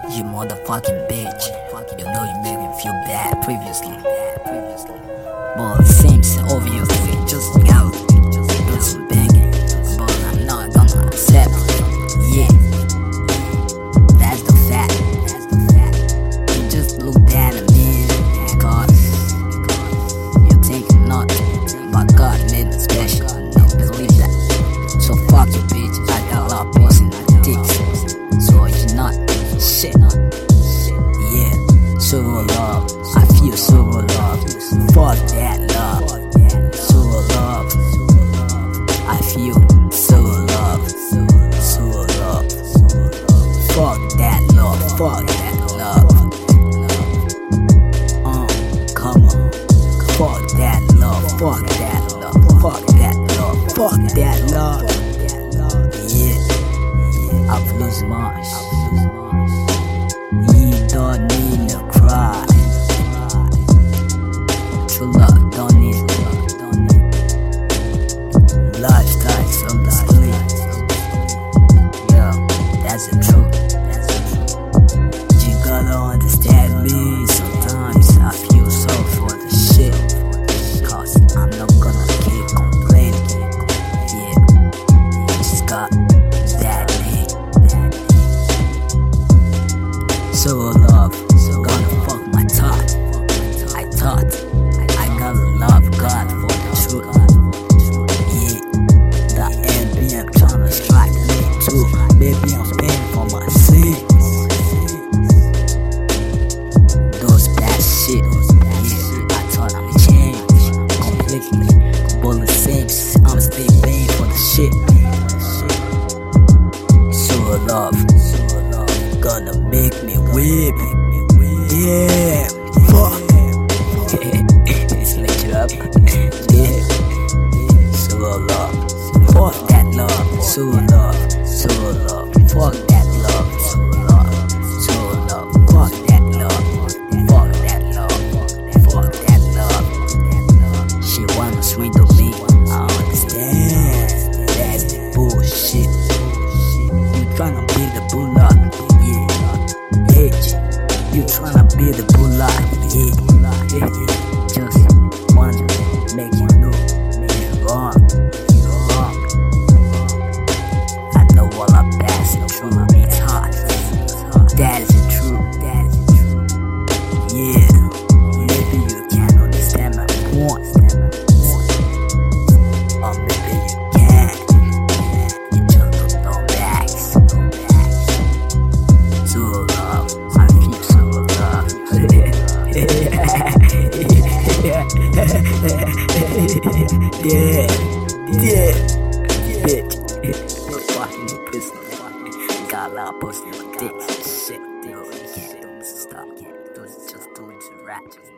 You motherfucking bitch. You know you made me feel bad previously. But it seems obviously just out. Do some banging. But I'm not gonna accept it. Yeah. That's the fact. You just look bad at me. Cause you're thinking nothing. But God made me special. No, believe that. So fuck you bitch. I got a lot of boys in my dicks. So you're not shit. Yeah, so love, I feel so love. Fuck that love. So love, I feel so love. So love. Fuck that love. Fuck that love. Come on. Fuck that love. Fuck that love. Fuck that love. Fuck that love. Yeah, I've lost much. You don't need to cry. True love, don't need lifestyles on the sleep. Yeah, that's the truth. You gotta understand me. Sometimes I feel sorry for the shit. Cause I'm not gonna keep complaining. Yeah, just got that hate. So love, gonna fuck my thought. I thought I gotta love God for the truth. Yeah, the NBM tryna strike me too. Baby, I'm paying for my sins. Those bad shit. Yeah, I thought I'm changed completely. But it seems I'm still paying for the shit. So love, gonna make me whip. Yeah, fuck. Switch it up. Yeah, so love. Fuck that love. So love. So love. Fuck that love. So love. So love. Fuck that love. Fuck that love. Fuck that love. She wanna swindle me. I understand. That's the bullshit. You tryna be the bulldog. You tryna be the bulldog, yeah. Just wanna make you know you're wrong. I know all I'm passing through, it's hard. That is the truth. Yeah, maybe you can't understand my point. Or maybe you can. You just don't know back. So love, I feel so love. Yeah, bitch. Fucking pussy. Got a lot of pussy on my dick. Shit, you can't do this stuff. Just do it to rap.